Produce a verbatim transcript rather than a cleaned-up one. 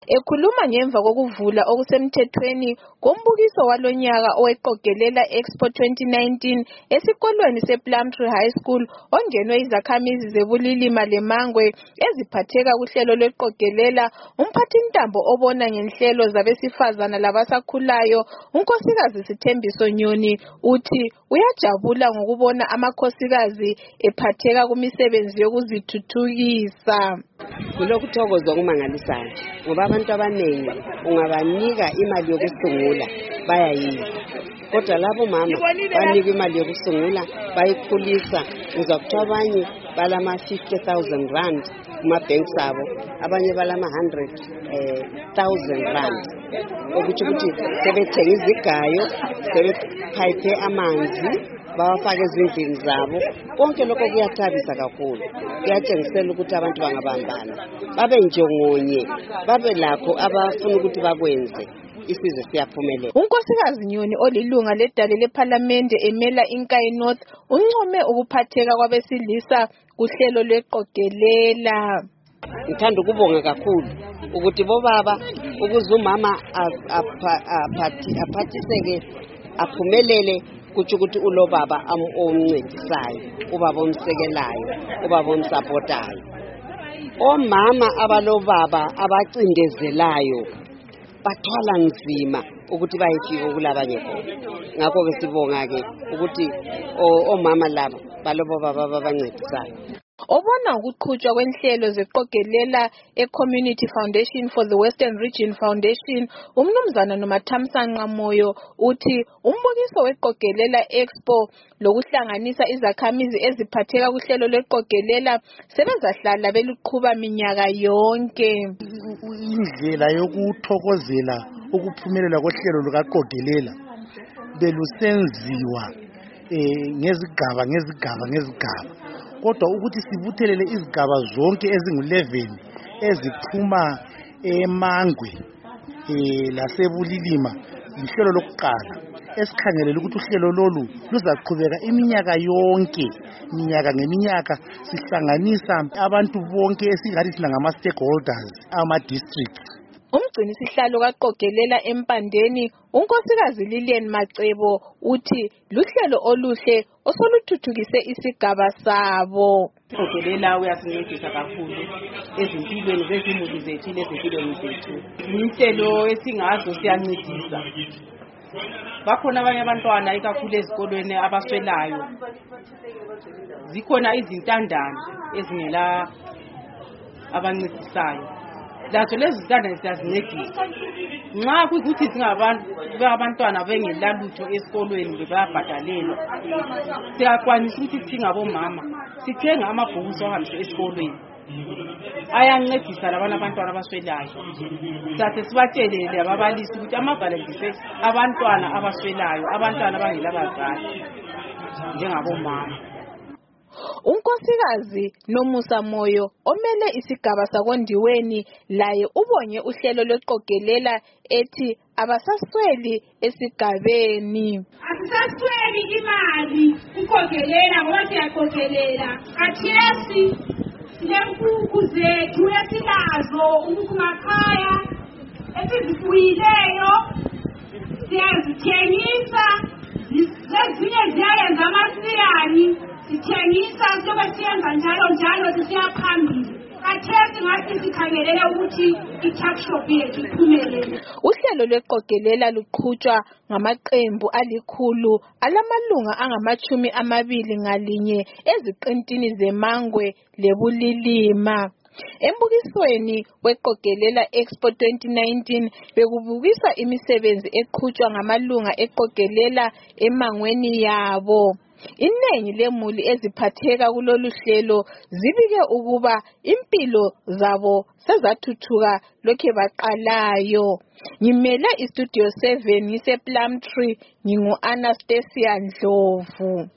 Ekhuluma ngemva kokuvula okusemthethweni kombukiso walonyaka oweqogelela Expo twenty nineteen esikolweni sePlumtree High School ongenwe izakhamizi zebulilima lemangwe eziphatheka kuhlelo lweqogelela, umphathintambo obona ngenhlelo zabesifazana labasakhulayo unkosikazi Sithembiso Nyoni uthi uyajabula ngokubona amakhosikazi ephatheka kumisebenzi yokuzithuthukisa. Kulokuthokoza okumangalisayo ngoba abantu abanengi ungabanika imali yokusungula bayayidla, kodwa labo mama banika imali yokusungula bayikhulisa. Ngizwa kuthiwa abanye balama fifty thousand rand kuma banks abo, abanye balama one hundred thousand rand, ukuthi ukuthi sebethenga izigayo, sebephayiphe amanzi, bawafake ezindlini zabo. Konke lokho kuyathabisa kakhulu, kuyatshengisela ukuthi abantu bangabambana, babe njengonye, babe lakho abafuna ukuthi bakwenze, isizwe siyaphumelela. Unkosikazi Nyoni olilunga ledale leParliament emela iNkayi North uncome ukuphatheka kwabesilisa kuhlelo lweqogelela. Ngithanda ukubonga kakhulu ukuthi bobaba ukuze umama aphathiseke aphumelele, kuthi ukuthi ulo baba omncedisayo, ubaba omsekelayo, ubaba omsupportayo. Omama abalo baba abacindezelayo bathwala nzima ukuthi bayifike kulabanye khona. Ngakho ke sibonga ke ukuthi omama laba balobo baba abancedisayo. Obona ukuqhutshwa kwenhlelo zeqogelela eCommunity Foundation for the Western Region Foundation, umnumzana noMathamsanqa Moyo uthi umbukiso weqogelela Expo lokuhlanganisa izakhamizi eziphatheka kuhlelo lweqogelela sebezahlala beluqhuba minyaka yonke. Indlela yokuthokozela ukuphumelela kohlelo lukaqogelela belusenziwa eh ngezigaba ngezigaba ngezigaba, kodwa ukuthi sibuthelele izigaba zonke ezingu eleven eziphuma eMangwe eh lasebulilima lihlelo lokuqala esikhangelela ukuthi uhlelo lolu luzaqhubeka iminyaka yonke, iminyaka ngeminyaka, sihlanganisa abantu bonke esingathi sina ngama stakeholders ama districts. Umgcini sihlalo kaqogelela empandeni unkosikazi Lilian Macebo uthi luhlelo oluhle osoluthuthukise isigaba sabo. Uqogelela uyasincedisa kakhulu ezimpilweni zezimuli zethu lezimpilweni zethu. Inhlelo esingazo siyancedisa. Bakhona abanye abantwana ikakhulu ezikolweni abaswelayo. Zikhona izintandane ezingela abancedisayo. Lazo lezi zintandane ziyazincedisa. Nxa kuyikuthi singabantu abantwana bengelalutho esikolweni bebayabhadalelwa, siyakwanisa ukuthi singabomama sithenga amabhuku sohambise esikolweni. Ayancedisa labana abantwana abaswelayo. Sathe sibatshelele ababalisi ukuthi amavalentise abantwana abaswelayo, abantwana abangelabazali njengabomama. Unkosikazi Nomusa Moyo omele isigaba sakondiweni laye ubonye uhlelo lweqogelela ethi abasasweli esigabeni. Asisasweli imali uqogelela ngoba siyaqogelela. Kathesi silempuku zethu esilazo ukumakhaya esizifuyileyo, siyazithengisa, lezinye ziyayenza amasiyani, sithengisa sobe siyenza njalo njalo sisiya phambili. Kathesi ngathi sikhangelele ukuthi i-tuckshop yethu iphumelele. Uhlelo lweqogelela luqhutshwa ngamaqembu alikhulu alamalunga angamachumi amabili ngalinye eziqintini zeMangwe leBulilima. Embukisweni weqogelela Expo twenty nineteen bekubukiswa imisebenzi eqhutshwa ngamalunga eqogelela emangweni yabo. Inengi lemuli eziphatheka kulolu hlelo zibike ukuba impilo zabo sezathuthuka lokhe baqalayo. Ngimele iStudio seven ngise Plumtree, ngingu Anastasia Ndlovu.